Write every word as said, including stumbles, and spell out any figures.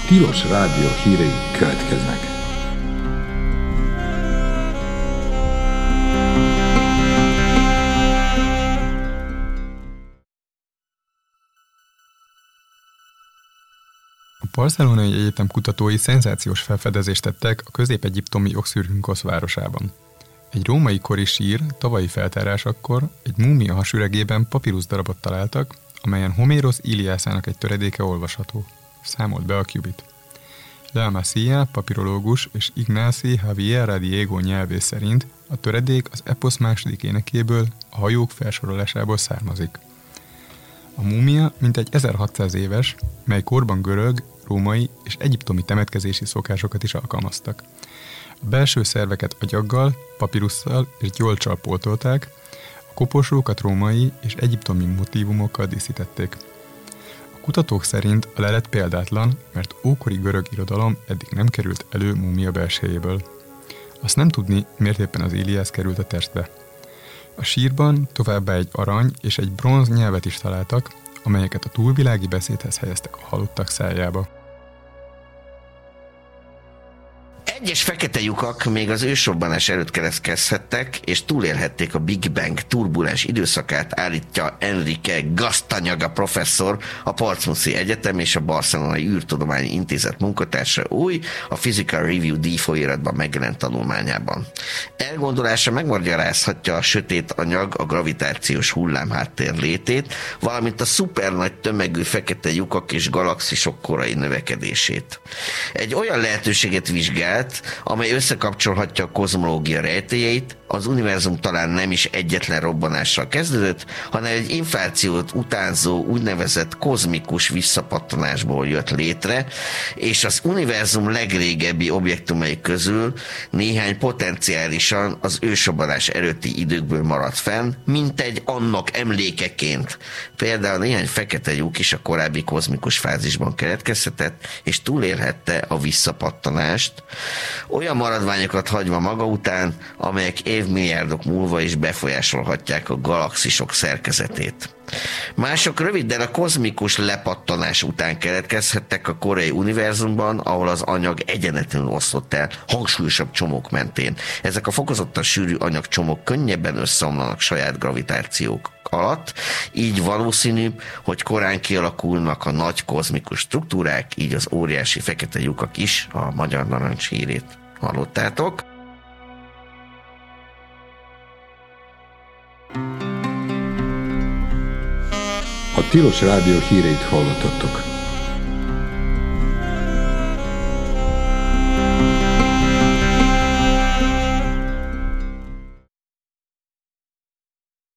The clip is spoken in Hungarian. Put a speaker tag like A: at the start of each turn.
A: Tilos Rádió hírei következnek.
B: A Barcelonai Egyetem kutatói szenzációs felfedezést tettek a közép-egyiptomi Oxyrhynkhos városában. Egy római kori sír tavalyi feltárásakor egy múmia hasüregében papírusz darabot találtak, amelyen Homérosz Iliászának egy töredéke olvasható. Számolt be a Qubit. Lea Masia, papirológus és Ignacy Javier Diego nyelvész szerint a töredék az eposz második énekéből, a hajók felsorolásából származik. A múmia mintegy ezerhatszáz éves, mely korban görög, római és egyiptomi temetkezési szokásokat is alkalmaztak. A belső szerveket agyaggal, papirusszal és gyolccsal pótolták, a koporsókat római és egyiptomi motívumokkal díszítették. A kutatók szerint a lelet példátlan, mert ókori görög irodalom eddig nem került elő múmia belsejéből. Azt nem tudni, miért éppen az Iliász került a testbe. A sírban továbbá egy arany és egy bronz nyelvet is találtak, amelyeket a túlvilági beszédhez helyeztek a halottak szájába.
C: Egyes fekete lyukak még az ősrobbanás előtt keletkezhettek, és túlélhették a Big Bang turbulens időszakát, állítja Enrique Gastañaga professzor, a Portsmouthi Egyetem és a Barcelonai űrtudományi intézet munkatársa új, a Physical Review díj folyóiratban megjelent tanulmányában. Elgondolása megmagyarázhatja a sötét anyag, a gravitációs hullámháttér létét, valamint a szupernagy tömegű fekete lyukak és galaxisok korai növekedését. Egy olyan lehetőséget vizsgált, amely összekapcsolhatja a kozmológia rejtélyeit. Az univerzum talán nem is egyetlen robbanással kezdődött, hanem egy inflációt utánzó úgynevezett kozmikus visszapattanásból jött létre, és az univerzum legrégebbi objektumai közül néhány potenciálisan az ősrobbanás előtti időkből maradt fenn, mint egy annak emlékeként. Például néhány fekete lyuk is a korábbi kozmikus fázisban keletkezhetett, és túlélhette a visszapattanást, olyan maradványokat hagyva maga után, amelyek évmilliárdok múlva is befolyásolhatják a galaxisok szerkezetét. Mások röviddel a kozmikus lepattanás után keletkezhettek a korai univerzumban, ahol az anyag egyenletlenül oszlott el hangsúlyosabb csomók mentén. Ezek a fokozottan sűrű anyagcsomók könnyebben összeomlanak saját gravitációk alatt, így valószínű, hogy korán kialakulnak a nagy kozmikus struktúrák, így az óriási fekete lyukak is, a magyar narancs hírét hallottátok.
A: A Tilos Rádió híreit hallottattok.